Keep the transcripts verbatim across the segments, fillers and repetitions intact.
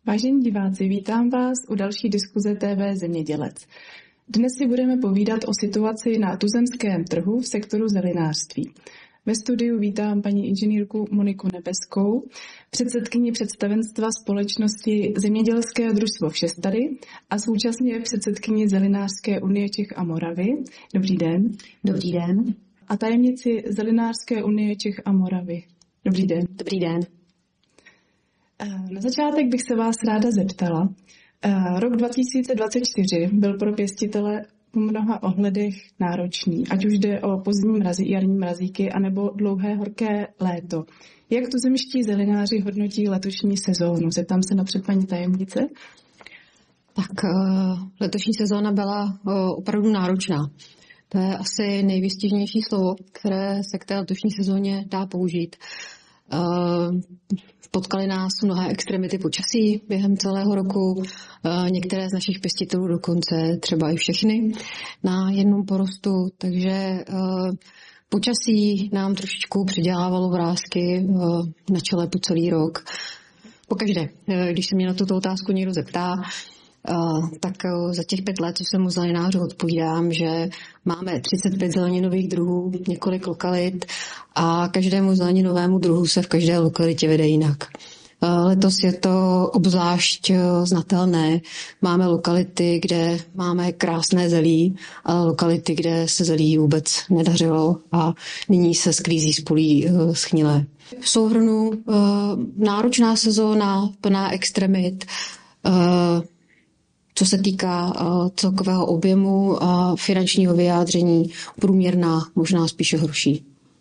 Vážení diváci, vítám vás u další diskuze T V Zemědělec. Dnes si budeme povídat o situaci na tuzemském trhu v sektoru zelinářství. Ve studiu vítám paní inženýrku Moniku Nebeskou, předsedkyni představenstva společnosti Zemědělské družstvo Všestady a současně předsedkyni Zelinářské unie Čech a Moravy. Dobrý den. Dobrý den. A tajemnici Zelinářské unie Čech a Moravy. Dobrý den. Dobrý den. Na začátek bych se vás ráda zeptala. Rok dva tisíce dvacet čtyři byl pro pěstitele v mnoha ohledech náročný, ať už jde o pozdní mrazy, jarní mrazíky, anebo dlouhé horké léto. Jak tuzemští zelináři hodnotí letošní sezónu? Zeptám se napřed paní tajemnice. Tak letošní sezóna byla opravdu náročná. To je asi nejvystižnější slovo, které se k té letošní sezóně dá použít. Potkali nás mnohé extremity počasí během celého roku, některé z našich pěstitelů dokonce třeba i všechny na jednom porostu, takže počasí nám trošičku přidělávalo vrásky na čele po celý rok. Pokaždé, když se mě na tuto otázku někdo zeptá, tak za těch pět let, co jsem u zelenářů, odpovídám, že máme třicet pět zeleninových druhů, několik lokalit a každému zeleninovému druhu se v každé lokalitě vede jinak. Letos je to obzvlášť znatelné. Máme lokality, kde máme krásné zelí, a lokality, kde se zelí vůbec nedařilo a nyní se sklízí z polí schnilé. V souhrnu náročná sezóna, plná extremit, co se týká uh, celkového objemu a uh, finančního vyjádření, průměrná, možná spíše horší.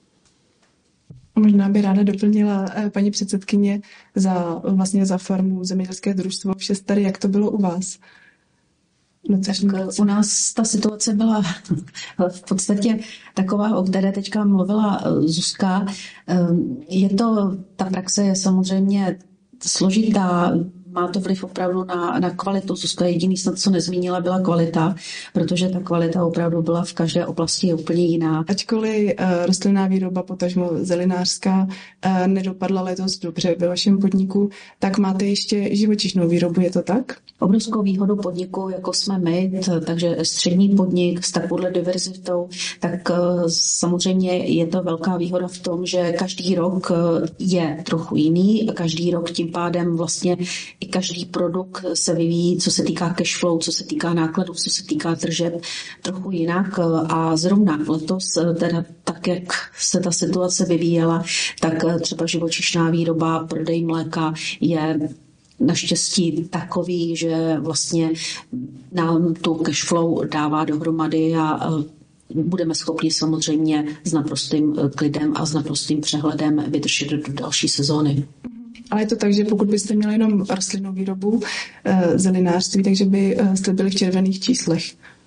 Možná by ráda doplnila uh, paní předsedkyně za, vlastně za farmu Zemědělské družstvo Všestady, jak to bylo u vás? No, tak u nás ta situace byla v podstatě taková, o které teďka mluvila Zuzka. Je to, ta praxe je samozřejmě složitá, má to vliv opravdu na, na kvalitu. Zuzka jediný snad, co nezmínila, byla kvalita, protože ta kvalita opravdu byla v každé oblasti úplně jiná. Ačkoliv uh, rostlinná výroba, potažmo zelinářská, uh, nedopadla letos dobře ve vašem podniku, tak máte ještě živočišnou výrobu, je to tak? Obrovskou výhodu podniku, jako jsme my, takže střední podnik s takovou diverzitou, tak uh, samozřejmě je to velká výhoda v tom, že každý rok je trochu jiný, každý rok tím pádem vlastně i každý produkt se vyvíjí, co se týká cash flow, co se týká nákladů, co se týká tržeb, trochu jinak. A zrovna letos, teda tak, jak se ta situace vyvíjela, tak třeba živočišná výroba, prodej mléka je naštěstí takový, že vlastně nám tu cash flow dává dohromady a budeme schopni samozřejmě s naprostým klidem a s naprostým přehledem vydržet do další sezóny. Ale je to tak, že pokud byste měli jenom rostlinnou výrobu, e, zelinářství, takže by jste byli v červených číslech.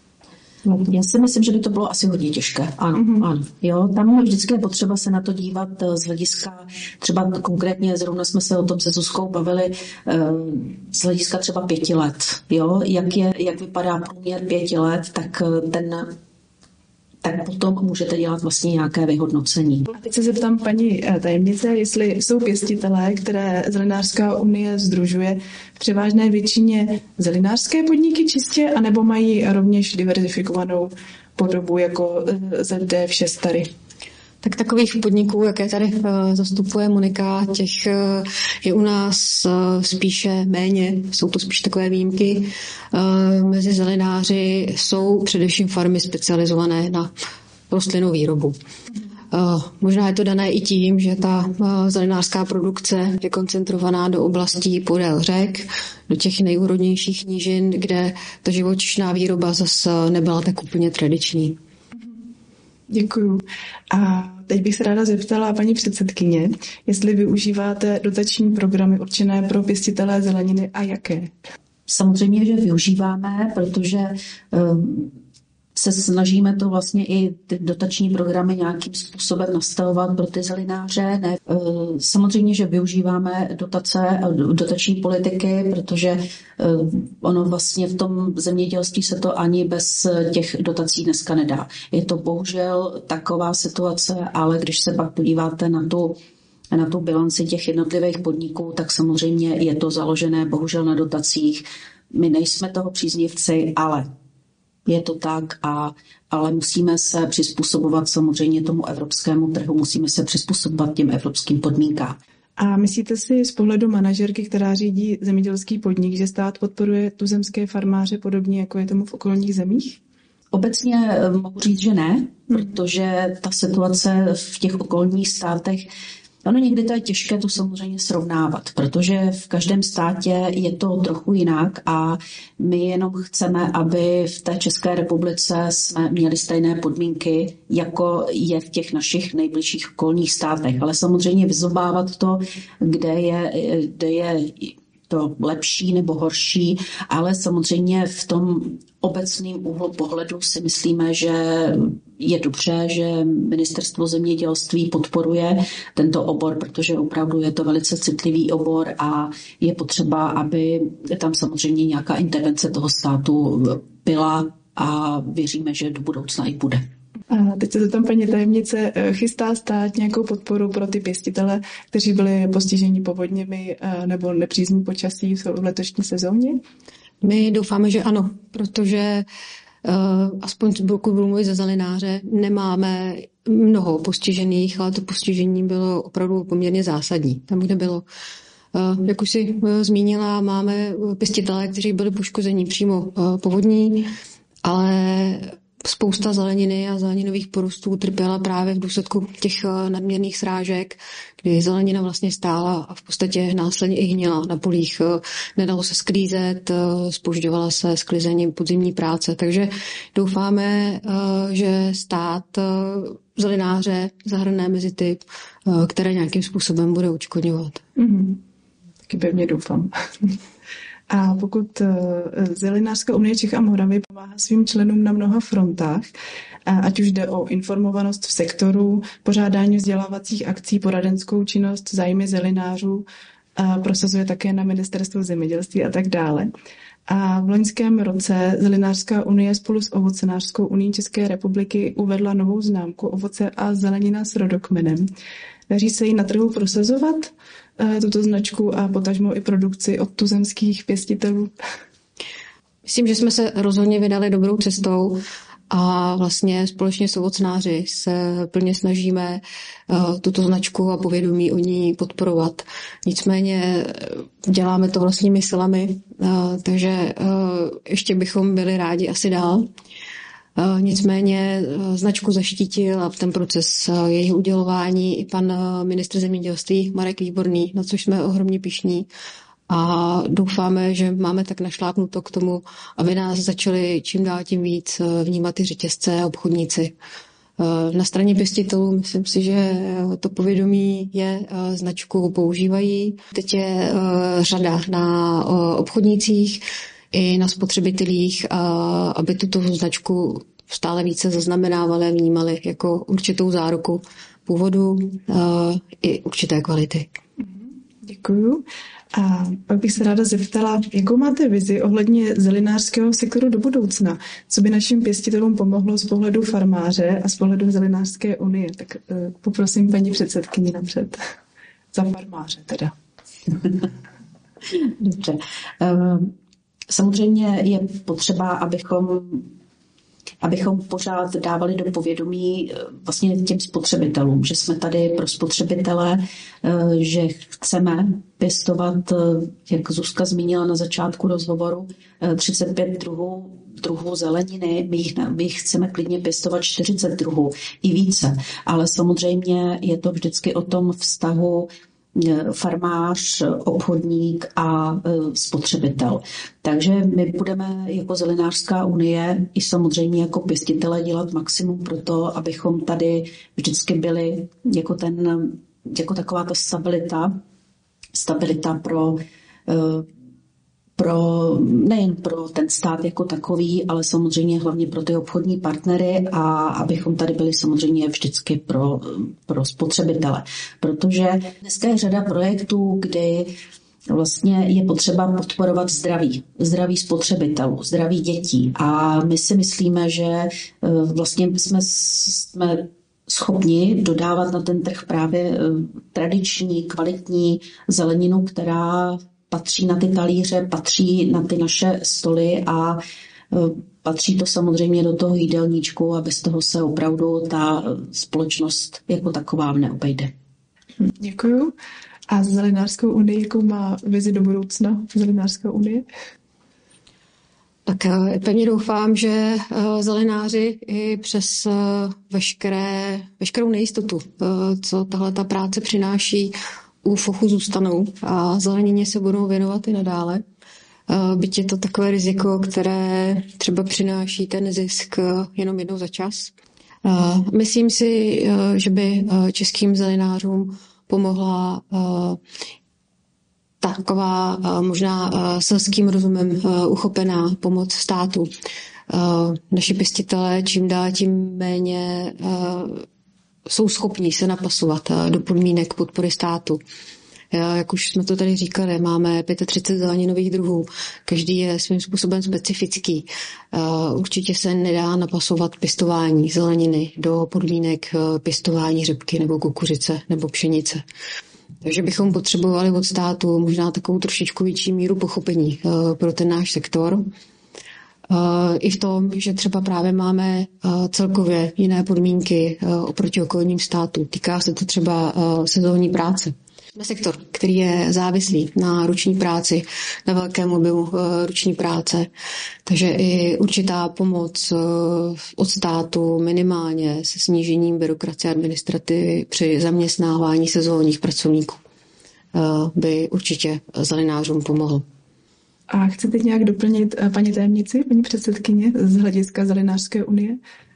Já si myslím, že by to bylo asi hodně těžké. Ano, mm-hmm. ano. Jo, tam vždycky je potřeba se na to dívat z hlediska, třeba konkrétně zrovna jsme se o tom se Zuzkou bavili, z hlediska třeba pěti let. Jo, jak, je, jak vypadá průměr pěti let, tak ten tak potom můžete dělat vlastně nějaké vyhodnocení. A teď se zeptám paní tajemnice, jestli jsou pěstitelé, které Zelinářská unie sdružuje, v převážné většině zelinářské podniky čistě, anebo mají rovněž diverzifikovanou podobu jako Z D Všestady? Tak takových podniků, jaké tady zastupuje Monika, těch je u nás spíše méně, jsou to spíš takové výjimky. Mezi zelináři jsou především farmy specializované na rostlinnou výrobu. Možná je to dané i tím, že ta zelinářská produkce je koncentrovaná do oblastí podél řek, do těch nejúrodnějších nížin, kde ta živočišná výroba zase nebyla tak úplně tradiční. Děkuju. A teď bych se ráda zeptala paní předsedkyně, jestli využíváte dotační programy určené pro pěstitelé zeleniny a jaké? Samozřejmě, že využíváme, protože um, se snažíme to vlastně i ty dotační programy nějakým způsobem nastavovat pro ty zelináře. Ne. Samozřejmě, že využíváme dotace a dotační politiky, protože ono vlastně v tom zemědělství se to ani bez těch dotací dneska nedá. Je to bohužel taková situace, ale když se pak podíváte na tu na tu bilanci těch jednotlivých podniků, tak samozřejmě je to založené bohužel na dotacích. My nejsme toho příznivci, ale je to tak, a, ale musíme se přizpůsobovat samozřejmě tomu evropskému trhu, musíme se přizpůsobovat těm evropským podmínkám. A myslíte si z pohledu manažerky, která řídí zemědělský podnik, že stát podporuje tuzemské farmáře podobně, jako je tomu v okolních zemích? Obecně mohu říct, že ne, protože ta situace v těch okolních státech, ono někdy to je těžké to samozřejmě srovnávat, protože v každém státě je to trochu jinak a my jenom chceme, aby v té České republice jsme měli stejné podmínky, jako je v těch našich nejbližších okolních státech. Ale samozřejmě vyzobávat to, kde je, kde je to lepší nebo horší, ale samozřejmě v tom obecným úhlu pohledu si myslíme, že je dobře, že Ministerstvo zemědělství podporuje tento obor, protože opravdu je to velice citlivý obor a je potřeba, aby tam samozřejmě nějaká intervence toho státu byla, a věříme, že do budoucna i bude. A teď se tam paní tajemnice, chystá stát nějakou podporu pro ty pěstitele, kteří byli postiženi povodněmi nebo nepřízní počasí v letošní sezóně? My doufáme, že ano, protože uh, aspoň pokud budu mluvit za zelenáře, nemáme mnoho postižených, ale to postižení bylo opravdu poměrně zásadní. Tam, kde bylo, uh, jak už si uh, zmínila, máme pěstitele, kteří byli poškození přímo uh, povodní, ale spousta zeleniny a zeleninových porostů trpěla právě v důsledku těch nadměrných srážek, kdy zelenina vlastně stála a v podstatě následně i hnila na polích. Nedalo se sklízet, zpožďovala se sklizením podzimní práce. Takže doufáme, že stát zelenáře zahrne mezi ty, které nějakým způsobem bude odškodňovat. Mm-hmm. Taky pevně doufám. A pokud Zelenářská unie Čech a Moravy pomáhá svým členům na mnoha frontách, ať už jde o informovanost v sektoru, pořádání vzdělávacích akcí, poradenskou činnost, zájmy zelenářů, prosazuje také na Ministerstvo zemědělství a tak dále. A v loňském roce Zelenářská unie spolu s Ovocenářskou unií České republiky uvedla novou známku ovoce a zelenina s rodokmenem. Daří se jí na trhu prosazovat tuto značku a potažmo i produkci od tuzemských pěstitelů? Myslím, že jsme se rozhodně vydali dobrou cestou a vlastně společně s ovocnáři se plně snažíme tuto značku a povědomí o ní podporovat. Nicméně děláme to vlastními silami, takže ještě bychom byli rádi asi dál. Nicméně značku zaštítil a v ten proces jejího udělování i pan ministr zemědělství Marek Výborný, na což jsme ohromně pyšní. A doufáme, že máme tak našlápnuto k tomu, aby nás začali čím dál tím víc vnímat i řetězce a obchodníci. Na straně pěstitelů myslím si, že to povědomí je, značku používají. Teď je řada na obchodnících i na spotřebitelích, aby tuto značku stále více zaznamenávali a vnímali jako určitou záruku původu i určité kvality. Děkuju. A pak bych se ráda zeptala, jakou máte vizi ohledně zelenářského sektoru do budoucna? Co by našim pěstitelům pomohlo z pohledu farmáře a z pohledu Zelenářské unie? Tak poprosím paní předsedkyni napřed. Za farmáře teda. Dobře. Samozřejmě je potřeba, abychom abychom pořád dávali do povědomí vlastně těm spotřebitelům, že jsme tady pro spotřebitele, že chceme pěstovat, jak Zuzka zmínila na začátku rozhovoru, třicet pět druhů, druhů zeleniny, my jich, my jich chceme klidně pěstovat čtyřicet druhů i více, ale samozřejmě je to vždycky o tom vztahu farmář, obchodník a spotřebitel. Takže my budeme jako Zelenářská unie i samozřejmě jako pěstitele dělat maximum pro to, abychom tady vždycky byli jako, ten, jako taková ta stabilita, stabilita pro, pro nejen pro ten stát jako takový, ale samozřejmě hlavně pro ty obchodní partnery a abychom tady byli samozřejmě vždycky pro, pro spotřebitele. Protože dneska je řada projektů, kdy vlastně je potřeba podporovat zdraví, zdraví spotřebitelů, zdraví dětí. A my si myslíme, že vlastně jsme, jsme schopni dodávat na ten trh právě tradiční, kvalitní zeleninu, která patří na ty talíře, patří na ty naše stoly a patří to samozřejmě do toho jídelníčku a bez toho se opravdu ta společnost jako taková neobejde. Děkuju. A Zelenářskou unii, jakou má vizi do budoucna Zelenářská unie? Tak pevně doufám, že zelenáři i přes veškeré, veškerou nejistotu, co tahle ta práce přináší, u fochu zůstanou a zelenině se budou věnovat i nadále. Byť je to takové riziko, které třeba přináší ten zisk jenom jednou za čas. Myslím si, že by českým zelenářům pomohla taková možná selským rozumem uchopená pomoc státu. Naši pěstitelé čím dál tím méně jsou schopni se napasovat do podmínek podpory státu. Jak už jsme to tady říkali, máme třicet pět zeleninových druhů. Každý je svým způsobem specifický. Určitě se nedá napasovat pěstování zeleniny do podmínek pěstování řepky nebo kukuřice nebo pšenice. Takže bychom potřebovali od státu možná takovou trošičku větší míru pochopení pro ten náš sektor. I v tom, že třeba právě máme celkově jiné podmínky oproti okolním státům. Týká se to třeba sezónní práce. Jsme sektor, který je závislý na ruční práci, na velkém objemu ruční práce, takže i určitá pomoc od státu minimálně se snížením byrokracie a administrativy při zaměstnávání sezónních pracovníků by určitě zelenářům pomohlo. A chcete nějak doplnit paní tajemnici, paní předsedkyně, z hlediska Zelenářské unie?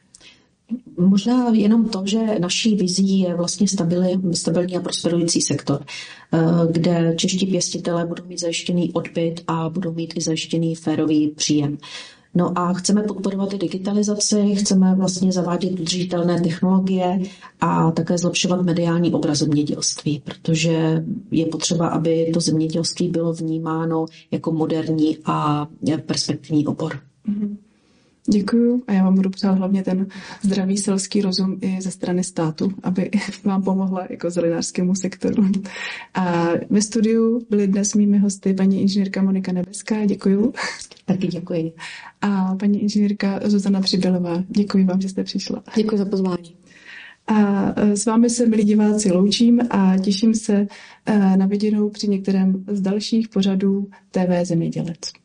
Možná jenom to, že naší vizí je vlastně stabilní, stabilní a prosperující sektor, kde čeští pěstitelé budou mít zajištěný odbyt a budou mít i zajištěný férový příjem. No a chceme podporovat i digitalizaci, chceme vlastně zavádět udržitelné technologie a také zlepšovat mediální obraz zemědělství, protože je potřeba, aby to zemědělství bylo vnímáno jako moderní a perspektivní obor. Mm-hmm. Děkuju a já vám budu přát hlavně ten zdravý selský rozum i ze strany státu, aby vám pomohla jako zelenářskému sektoru. A ve studiu byly dnes mými hosty paní inženýrka Monika Nebeská, děkuju. Taky děkuji. A paní inženýrka Zuzana Přibylová, děkuji vám, že jste přišla. Děkuji za pozvání. A s vámi se, milí diváci, loučím a těším se na viděnou při některém z dalších pořadů T V Zemědělec.